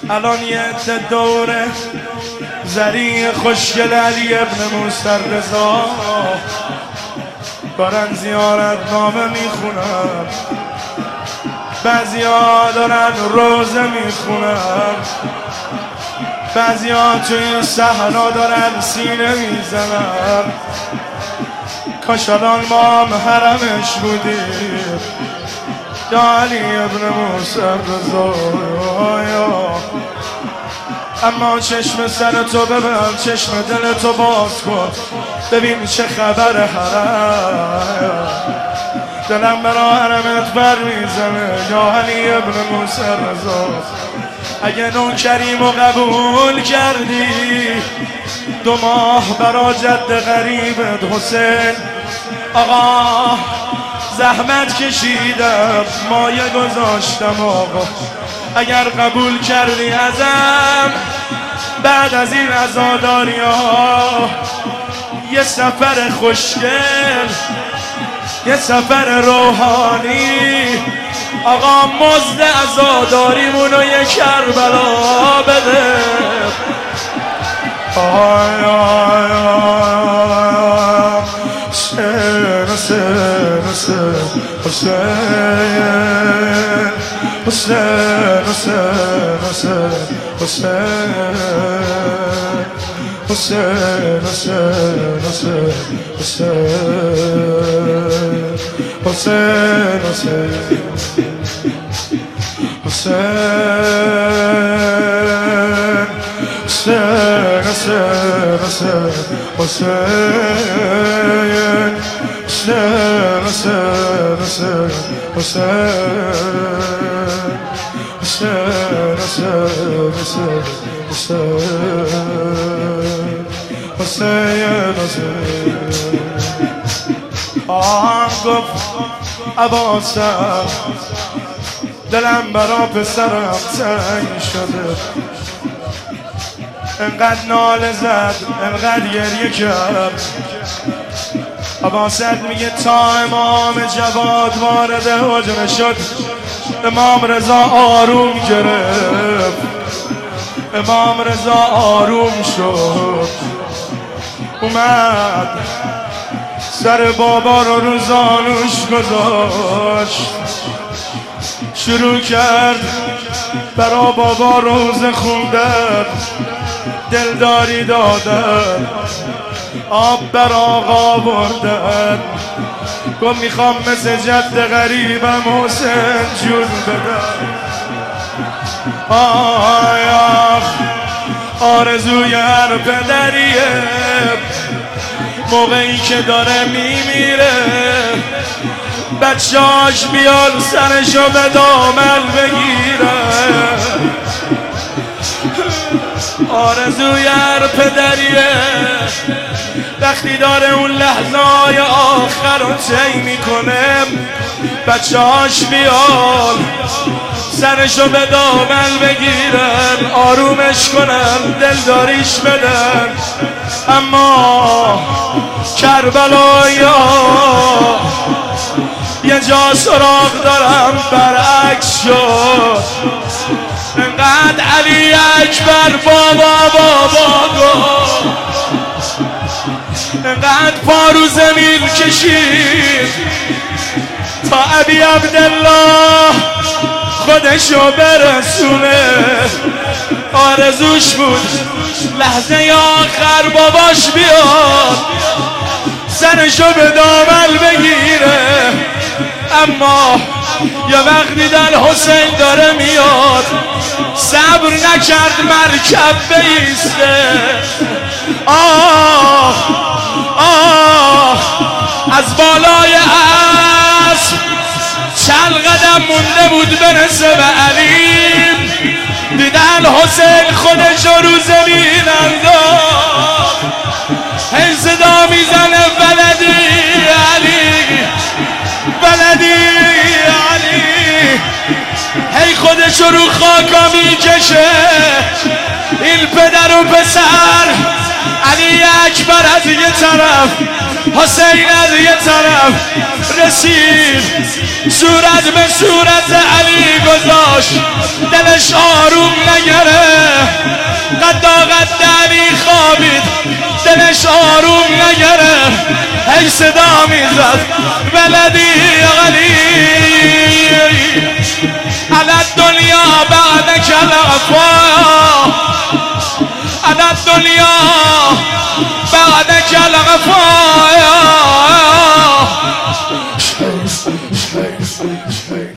الان یه عده دوره زری خوشگل علی ابن موسی رضا دارن زیارت نامه میخونن، بعضیا دارن روزه میخونن، بعضیا توی صحرا دارن سینه میزنن. کاش الان ما هم حرمش بودیم یا علی ابن موسی رضا. اما چشم سر تو ببن، چشم دل تو باز کن، ببین چه خبر حرم. دلم برا حرمت بر میزنه یا علی ابن موسی رضا. اگه نوکریم و قبول کردی 2 ماه برا جد غریبت حسین آقا زحمت کشیدم، مایه گذاشتم آقا. اگر قبول کردی ازم بعد از این عزاداری ها یه سفر خوشگل، یه سفر روحانی، آقا مزد عزاداریمونو یه کربلا بده. آی آی آی حسین حسین حسین حسین حسین حسین حسین حسین حسین حسین حسین حسین حسین آن گفت عباسم دلم برا پسرم تنگ شده، انقدر ناله زد انقدر گریه کرد. عباست میگه تا امام جواد وارد حجره شد امام رضا آروم گرفت، امام رضا آروم شد، اومد سر بابا رو زانوش گذاشت، شروع کرد برا بابا روزه خوندن، دلداری دادن، آب بر آقا بردن. گفت میخوام مثل جد غریبم حسین جون بدن. آی آخ آرزوی هر پدریه موقعی که داره میمیره بچه‌اش بیان سرشو به دامن بگیره. آرزوی هر پدریه وقتی داره اون لحظه‌های آخر رو طی میکنه بچه‌اش بیان سرشو به دامن بگیرن، آرومش کنن، دلداریش بدن. اما کربلایا یه جا سراغ دارم برعکس شد، انقدر علی اکبر بابا بابا گفت، انقدر پا رو زمین کشید تا ابی عبدالله خودشو برسونه. آرزوش بود لحظه آخر باباش بیاد سرشو به دامن بگیره، اما یه وقتی در حسین داره میاد صبر نکرد مرکب بیسته. آه آه از بالای اسب چند قدم مونده بود برسه به علی، دیدن حسین خودش رو زمین انداخت، هی صدا میزنه ولدی علی ولدی علی، هی خودش رو خاکا میکشه. این پدر و پسر علی اکبر از یه طرف حسین از یه طرف هم رسید، صورت به صورت علی گذاشت، دلش آروم نگره، قد علی خوابید، دلش آروم نگره، هی صدا میزد ولدی علی على الدنیا بعدك الغفا، على الدنیا بعدك الغفا